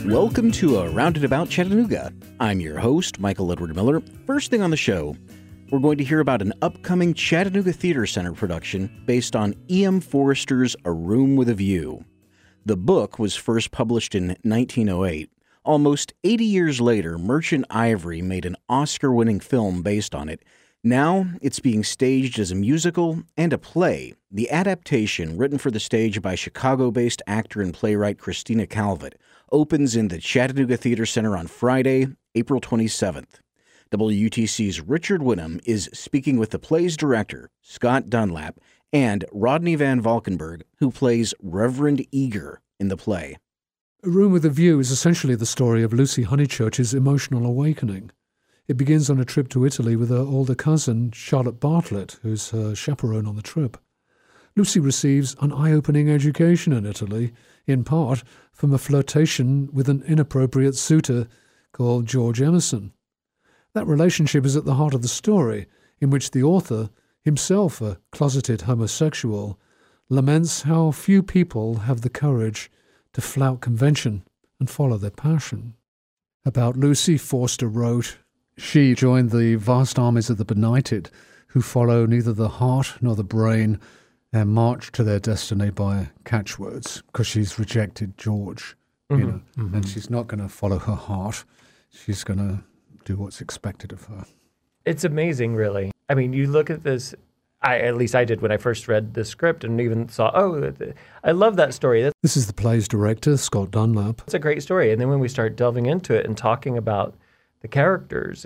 Welcome to A Rounded About Chattanooga. I'm your host, Michael Edward Miller. First thing on the show, we're going to hear about an upcoming Chattanooga Theater Center production based on E.M. Forster's A Room with a View. The book was first published in 1908. Almost 80 years later, Merchant Ivory made an Oscar-winning film based on it. Now, it's being staged as a musical and a play. The adaptation, written for the stage by Chicago-based actor and playwright Christina Calvert, opens in the Chattanooga Theater Center on Friday, April 27th. WUTC's Richard Winham is speaking with the play's director, Scott Dunlap, and Rodney Van Valkenburg, who plays Reverend Eager in the play. A Room with a View is essentially the story of Lucy Honeychurch's emotional awakening. It begins on a trip to Italy with her older cousin, Charlotte Bartlett, who's her chaperone on the trip. Lucy receives an eye-opening education in Italy, in part from a flirtation with an inappropriate suitor called George Emerson. That relationship is at the heart of the story, in which the author, himself a closeted homosexual, laments how few people have the courage to flout convention and follow their passion. About Lucy, Forster wrote, "She joined the vast armies of the benighted, who follow neither the heart nor the brain and march to their destiny by catchwords, because she's rejected George, and she's not going to follow her heart. She's going to do what's expected of her." It's amazing, really. I mean, you look at this, at least I did when I first read the script and even saw, I love that story. This is the play's director, Scott Dunlap. It's a great story. And then when we start delving into it and talking about the characters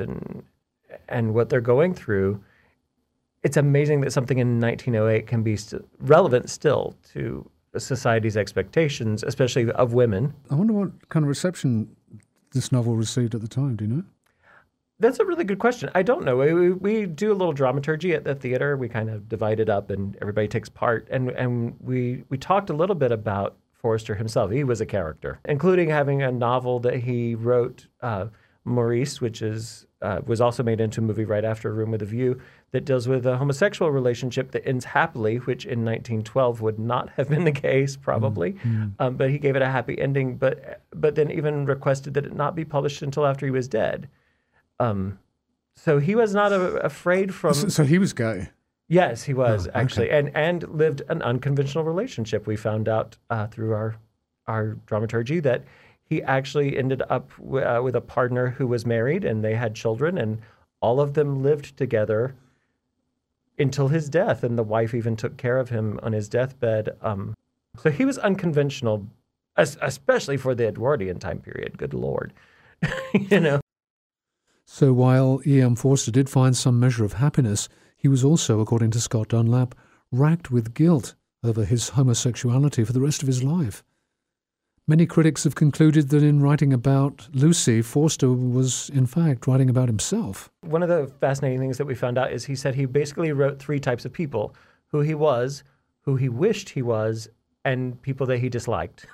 and what they're going through, it's amazing that something in 1908 can be relevant still to society's expectations, especially of women. I wonder what kind of reception this novel received at the time, do you know? That's a really good question. I don't know. We do a little dramaturgy at the theater. We kind of divide it up and everybody takes part. And we talked a little bit about Forster himself. He was a character, including having a novel that he wrote, Maurice, which was also made into a movie right after A Room with a View, that deals with a homosexual relationship that ends happily, which in 1912 would not have been the case, probably. But he gave it a happy ending, but then even requested that it not be published until after he was dead. So he was not afraid from... So he was gay? Yes, he was, actually, and lived an unconventional relationship. We found out through our dramaturgy that he actually ended up with a partner who was married, and they had children, and all of them lived together until his death, and the wife even took care of him on his deathbed. So he was unconventional, especially for the Edwardian time period. Good Lord, you know. So while E.M. Forster did find some measure of happiness, he was also, according to Scott Dunlap, racked with guilt over his homosexuality for the rest of his life. Many critics have concluded that in writing about Lucy, Forster was, in fact, writing about himself. One of the fascinating things that we found out is he said he basically wrote three types of people: who he was, who he wished he was, and people that he disliked.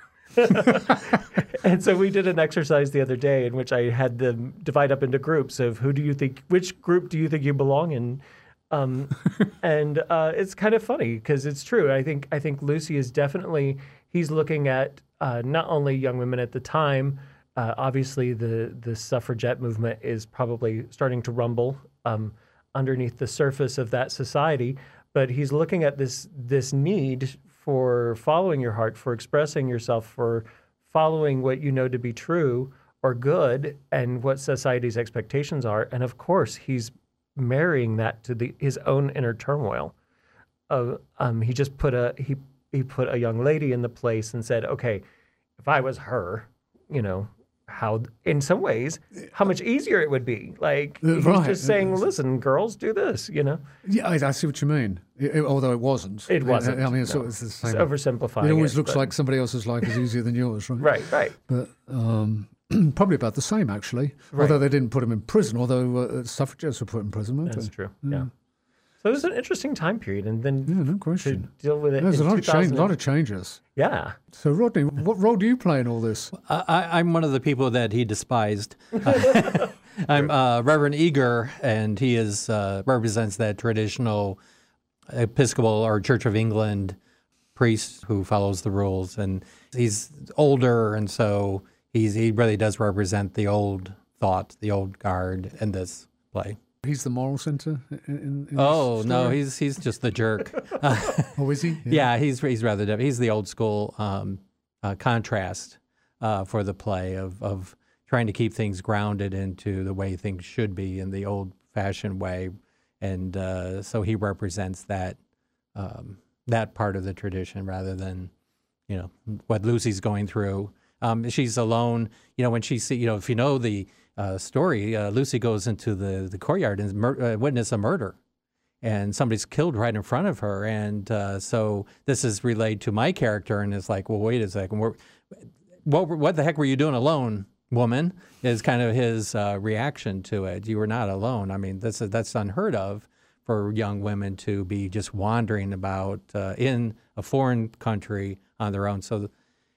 And so we did an exercise the other day in which I had them divide up into groups of which group do you think you belong in? And it's kind of funny because it's true. I think Lucy is definitely, he's looking at not only young women at the time. Obviously, the suffragette movement is probably starting to rumble underneath the surface of that society, but he's looking at this need for following your heart, for expressing yourself, for following what you know to be true or good and what society's expectations are. And of course, he's marrying that to his own inner turmoil. He just put he put a young lady in the place and said, okay, if I was her, you know, how, in some ways, how much easier it would be. Like, he's just saying, listen, girls, do this, you know? Yeah, I see what you mean, although it wasn't. It wasn't. I mean, no. it's the same. It's oversimplifying. It always looks like somebody else's life is easier than yours, right? Right. But probably about the same, actually, right. Although they didn't put him in prison, although suffragettes were put in prison, weren't That's they? true, yeah. So it was an interesting time period, and then no question. to deal with it. There's a lot of changes. Yeah. So Rodney, what role do you play in all this? I'm one of the people that he despised. I'm Reverend Eager, and he represents that traditional Episcopal or Church of England priest who follows the rules, and he's older, and so he really does represent the old thought, the old guard in this play. He's the moral center in Oh this no, story? he's just the jerk. Oh, is he? Yeah, he's rather different. He's the old school contrast for the play of trying to keep things grounded into the way things should be in the old-fashioned way, and so he represents that that part of the tradition rather than what Lucy's going through. She's alone. When she if you know the story, Lucy goes into the courtyard and witness a murder. And somebody's killed right in front of her. And so this is relayed to my character, and it's like, well, wait a second. What the heck were you doing alone, woman? Is kind of his reaction to it. You were not alone. I mean, that's unheard of for young women to be just wandering about in a foreign country on their own. So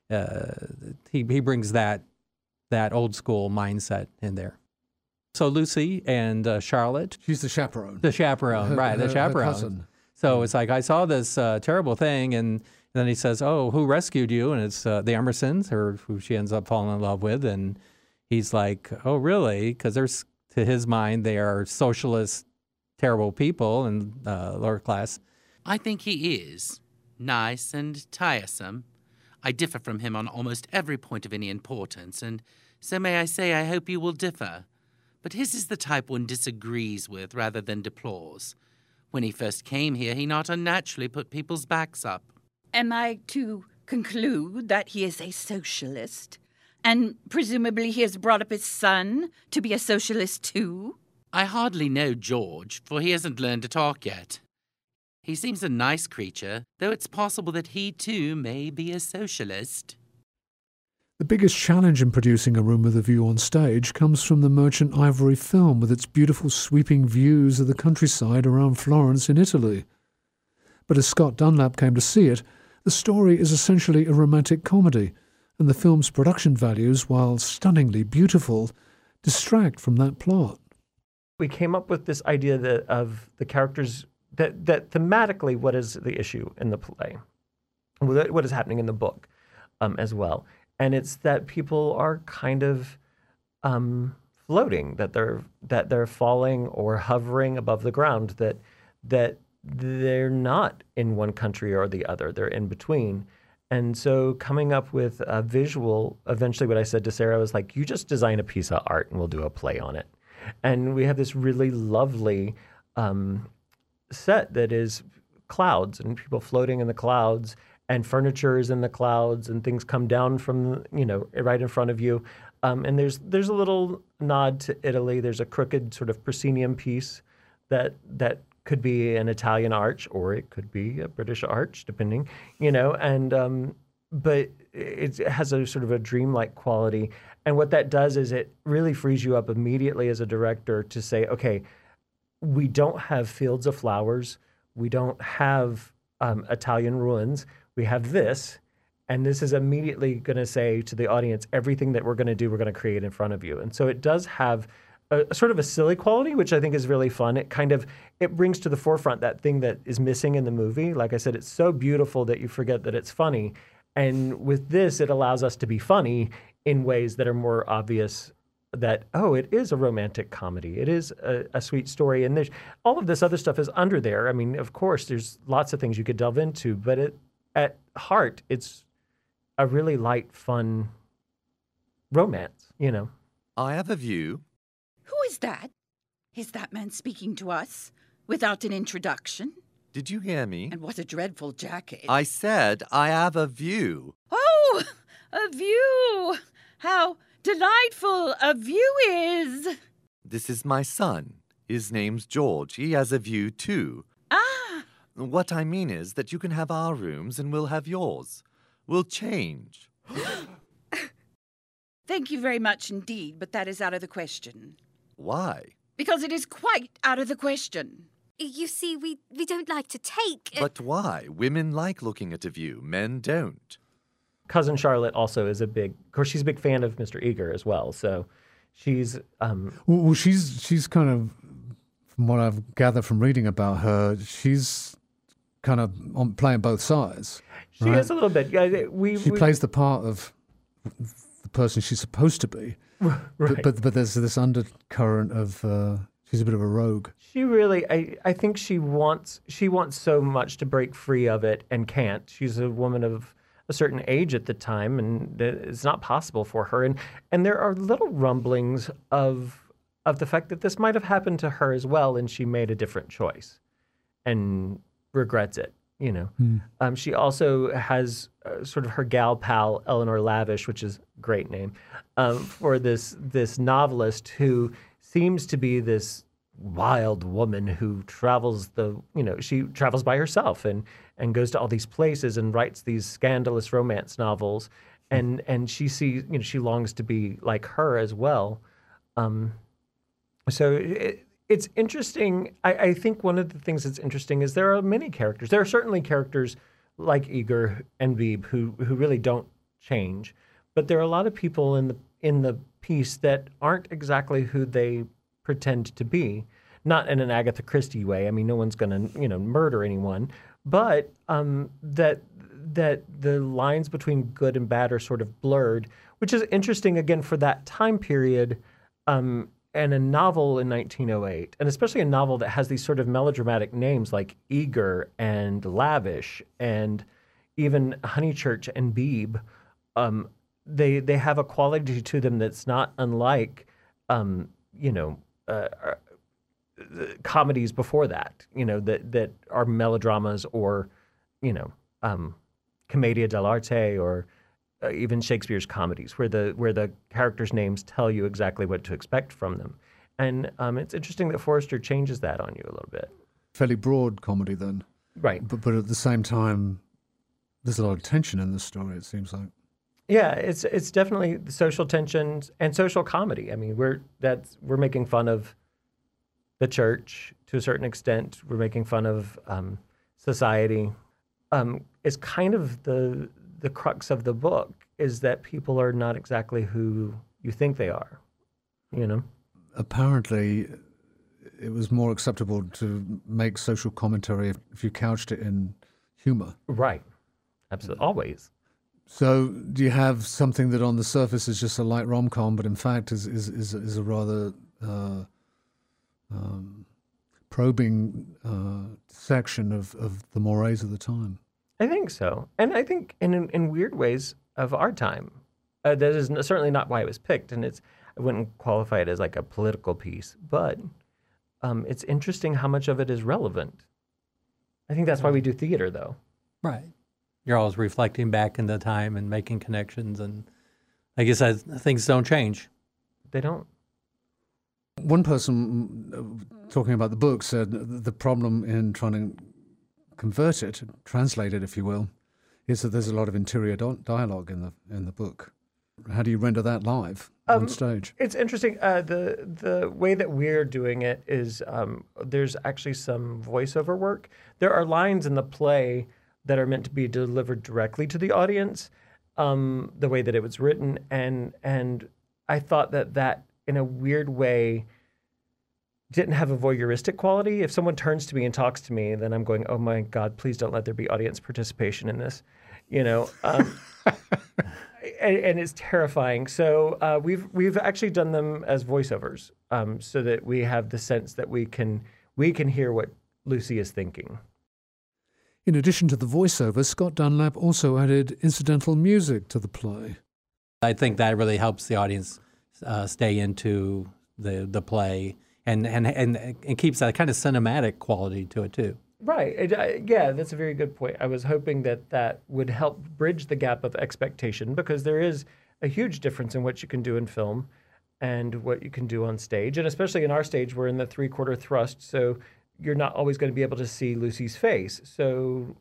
he brings that old school mindset in there. So Lucy and Charlotte. She's the chaperone. The chaperone, right, the chaperone. Her cousin. So it's like, I saw this terrible thing, and then he says, oh, who rescued you? And it's the Emersons, who she ends up falling in love with. And he's like, oh, really? Because to his mind, they are socialist, terrible people and lower class. I think he is nice and tiresome. I differ from him on almost every point of any importance, and so may I say I hope you will differ. But his is the type one disagrees with rather than deplores. When he first came here, he not unnaturally put people's backs up. Am I to conclude that he is a socialist? And presumably he has brought up his son to be a socialist too? I hardly know George, for he hasn't learned to talk yet. He seems a nice creature, though it's possible that he too may be a socialist. The biggest challenge in producing A Room with a View on stage comes from the Merchant Ivory film with its beautiful sweeping views of the countryside around Florence in Italy. But as Scott Dunlap came to see it, the story is essentially a romantic comedy, and the film's production values, while stunningly beautiful, distract from that plot. We came up with this idea of the characters, that thematically what is the issue in the play, what is happening in the book as well. And it's that people are kind of floating, that they're falling or hovering above the ground, that they're not in one country or the other, they're in between. And so coming up with a visual, eventually what I said to Sarah was like, you just design a piece of art and we'll do a play on it. And we have this really lovely set that is clouds and people floating in the clouds, and furniture is in the clouds, and things come down from, right in front of you. And there's a little nod to Italy. There's a crooked sort of proscenium piece that could be an Italian arch, or it could be a British arch, depending, but it has a sort of a dreamlike quality. And what that does is it really frees you up immediately as a director to say, okay, we don't have fields of flowers. We don't have Italian ruins. We have this, and this is immediately going to say to the audience, everything that we're going to do, we're going to create in front of you. And so it does have a sort of a silly quality, which I think is really fun. It brings to the forefront that thing that is missing in the movie. Like I said, it's so beautiful that you forget that it's funny. And with this, it allows us to be funny in ways that are more obvious that, oh, it is a romantic comedy. It is a sweet story. And there's all of this other stuff is under there. I mean, of course, there's lots of things you could delve into, but at heart, it's a really light, fun romance, I have a view. Who is that? Is that man speaking to us without an introduction? Did you hear me? And what a dreadful jacket. I said I have a view. Oh, a view! How delightful a view is! This is my son. His name's George. He has a view too. Ah! What I mean is that you can have our rooms and we'll have yours. We'll change. Thank you very much indeed, but that is out of the question. Why? Because it is quite out of the question. You see, we don't like to take... But why? Women like looking at a view. Men don't. Cousin Charlotte also is of course, she's a big fan of Mr. Eager as well. So she's... Well, she's kind of, from what I've gathered from reading about her, she's kind of playing both sides. She is a little bit. She plays the part of the person she's supposed to be. Right. But there's this undercurrent of she's a bit of a rogue. She really, I think she wants so much to break free of it and can't. She's a woman of a certain age at the time, and it's not possible for her. And there are little rumblings of the fact that this might have happened to her as well, and she made a different choice and regrets it. She also has sort of her gal pal Eleanor Lavish, which is a great name, for this novelist who seems to be this wild woman who travels she travels by herself and goes to all these places and writes these scandalous romance novels, and she sees, she longs to be like her as well. So it's interesting. I think one of the things that's interesting is there are many characters. There are certainly characters like Eager and Beebe who really don't change, but there are a lot of people in the piece that aren't exactly who they pretend to be. Not in an Agatha Christie way. I mean, no one's going to murder anyone, but that the lines between good and bad are sort of blurred, which is interesting again for that time period. And a novel in 1908, and especially a novel that has these sort of melodramatic names like Eager and Lavish and even Honeychurch and Beebe, they have a quality to them that's not unlike, comedies before that, that are melodramas or, commedia dell'arte or even Shakespeare's comedies, where the characters' names tell you exactly what to expect from them. And it's interesting that Forster changes that on you a little bit. Fairly broad comedy then. Right. But at the same time, there's a lot of tension in this story, it seems like. Yeah, it's definitely social tension and social comedy. I mean, we're making fun of the church to a certain extent. We're making fun of society. It's kind of the crux of the book is that people are not exactly who you think they are, Apparently, it was more acceptable to make social commentary if you couched it in humor. Right. Absolutely. Always. So do you have something that on the surface is just a light rom-com, but in fact is a rather probing section of the mores of the time? I think so. And I think in weird ways of our time. That is certainly not why it was picked, and I wouldn't qualify it as like a political piece, but it's interesting how much of it is relevant. I think that's why we do theater, though. Right. You're always reflecting back in the time and making connections, and I guess things don't change. They don't. One person talking about the book said the problem in trying to convert it, translate it, if you will, is that there's a lot of interior dialogue in the book. How do you render that live on stage? It's interesting. The way that we're doing it is there's actually some voiceover work. There are lines in the play that are meant to be delivered directly to the audience, the way that it was written, and I thought that in a weird way didn't have a voyeuristic quality. If someone turns to me and talks to me, then I'm going, oh my God, please don't let there be audience participation in this, and it's terrifying. So we've actually done them as voiceovers, so that we have the sense that we can hear what Lucy is thinking. In addition to the voiceover, Scott Dunlap also added incidental music to the play. I think that really helps the audience stay into the play and keeps that kind of cinematic quality to it too. Right. Yeah, that's a very good point. I was hoping that would help bridge the gap of expectation, because there is a huge difference in what you can do in film and what you can do on stage. And especially in our stage, we're in the 3/4 thrust, so you're not always going to be able to see Lucy's face. So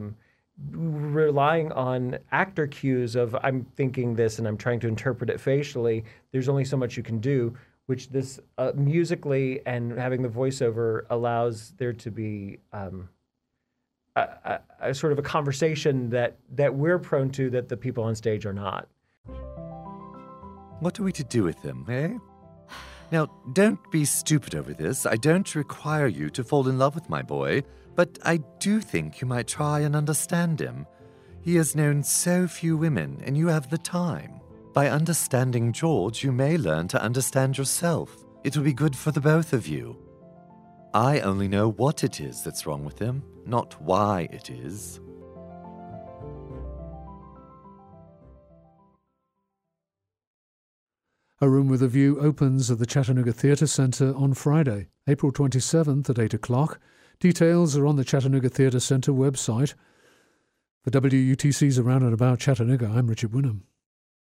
relying on actor cues of I'm thinking this and I'm trying to interpret it facially, there's only so much you can do, which this musically and having the voiceover allows there to be a sort of a conversation that we're prone to that the people on stage are not. What are we to do with him, eh? Now, don't be stupid over this. I don't require you to fall in love with my boy, but I do think you might try and understand him. He has known so few women, and you have the time. By understanding George, you may learn to understand yourself. It will be good for the both of you. I only know what it is that's wrong with him, not why it is. A Room with a View opens at the Chattanooga Theatre Center on Friday, April 27th at 8 o'clock. Details are on the Chattanooga Theatre Center website. For WUTC's Around and About Chattanooga, I'm Richard Wynnum.